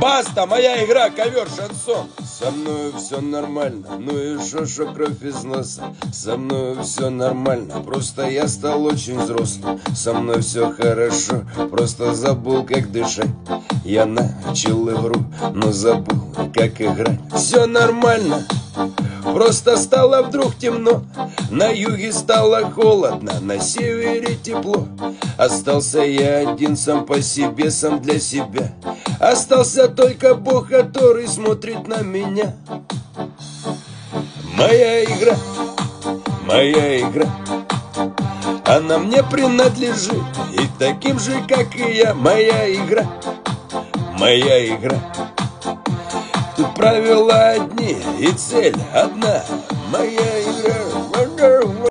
Баста, моя игра, ковер, шансон. Со мною все нормально, ну и шо кровь из носа. Со мною все нормально, просто я стал очень взрослым. Со мной все хорошо, просто забыл, как дышать. Я начал игру, но забыл, как играть. Все нормально, просто стало вдруг темно. На юге стало холодно, на севере тепло. Остался я один, сам по себе, сам для себя. Остался только Бог, который смотрит на меня. Моя игра, она мне принадлежит, и таким же, как и я. Моя игра. Тут правила одни, и цель одна. Моя